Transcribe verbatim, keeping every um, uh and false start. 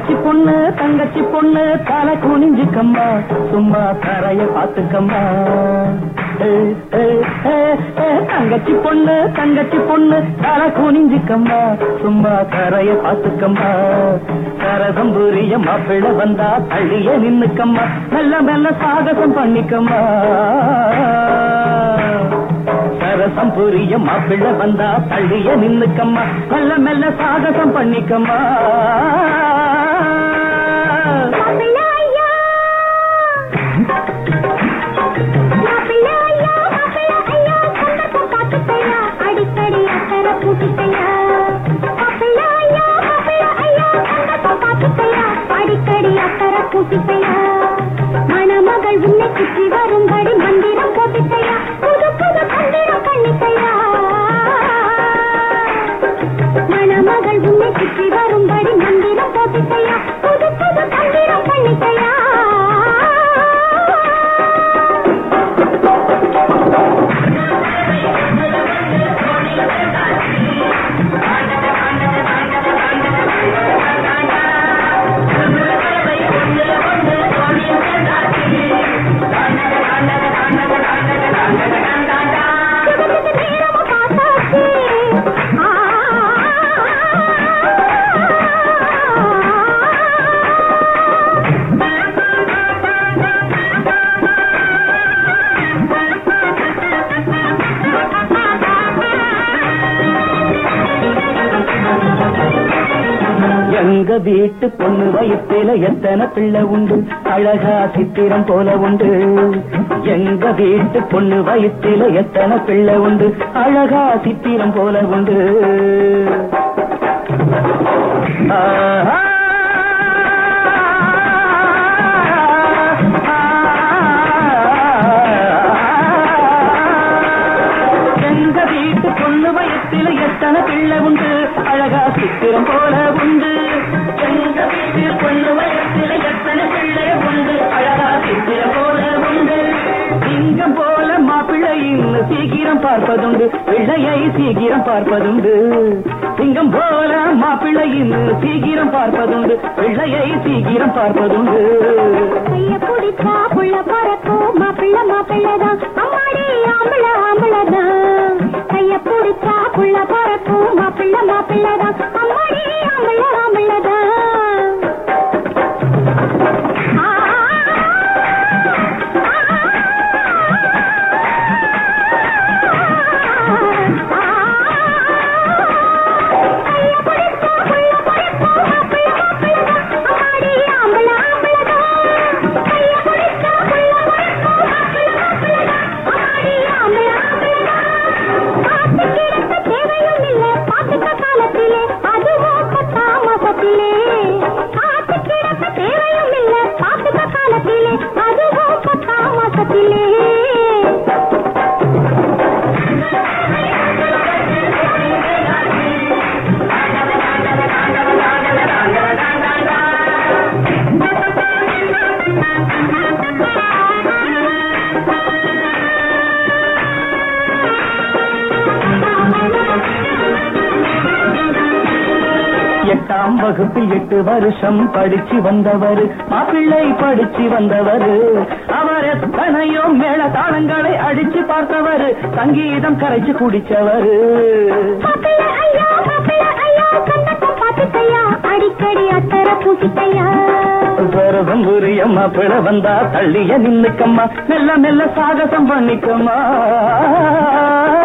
தங்கச்சி பொண்ணு தங்கச்சி பொண்ணு தலை குனிஞ்சுக்கம்மா சும்மா தரைய பாத்துக்கம்மா. தங்கச்சி பொண்ணு தங்கச்சி பொண்ணு தலை குனிஞ்சுக்கம்மா சும்மா தரைய பாத்துக்கம்மா. சரசம் புரிய மாப்பிள்ள வந்தா தள்ளிய நின்னுக்கம்மா மெல்ல மெல்ல சாகசம் பண்ணிக்கம்மா. சரசம் புரிய மாப்பிள்ள வந்தா தள்ளிய நின்னுக்கம்மா மெல்ல மெல்ல சாகசம் பண்ணிக்கம்மா. அடிக்கடி அக்கற கூட்டிப்பையா மணமகள் உன்னை சுற்றி வரும்படி மந்திரம் போட்டுப்பையா புது புது மந்திரம் பண்ணிப்பையா. மணமகள் உன்னை சுற்றி வரும்படி மந்திரம் போட்டுப்பையா புது புது மந்திரம் பண்ணிப்பையா. எங்க வீட்டு பொண்ணு வயிற்றில எத்தனை பிள்ளை உண்டு அழகா சித்திரம் போல உண்டு. எங்க வீட்டு பொண்ணு வயிற்றில எத்தனை பிள்ளை உண்டு அழகா சித்திரம் போல உண்டு. எங்க வீட்டு பொண்ணு வயிற்றில எத்தனை பிள்ளை உண்டு அழகா சித்திரம் போல உண்டு. எங்க வீட்டு பொண்ணு வயசில எத்தனை பிள்ளை உண்டு அழகா சித்திரம் போல உண்டு. சிங்கம் போல மாப்பிள்ளையின் சீக்கிரம் பார்ப்பதுண்டு பிள்ளையை சீக்கிரம் பார்ப்பதுண்டு. சிங்கம் போல மாப்பிள்ளையின் சீக்கிரம் பார்ப்பதுண்டு பிள்ளையை சீக்கிரம் பார்ப்பதுண்டு. கைய பிடிச்சா புள்ள பறக்கும் மாப்பிள்ள மாப்பிள்ளதான் அம்மாடி ஆம்பள ஆம்பளதான். கைய பிடிச்சா புள்ள பறக்கும் மாப்பிள்ள மாப்பிள்ளதான் அம்மாடி ஆம்பள ஆம்பளதான். எட்டாம் வகுப்பில் எட்டு வருஷம் படிச்சு வந்தவர் மாப்பிள்ளை படிச்சு வந்தவர். அவர் எத்தனையோ மேள தாளங்களை அடிச்சு பார்த்தவர் சங்கீதம் கரைச்சு குடிச்சவர். அடிக்கடி அத்தர பூசிக்கையா சரசம் புரிய மாப்பிள்ள வந்தா தள்ளிய நின்னுக்கம்மா மெல்ல மெல்ல சாகசம் பண்ணிக்கம்மா.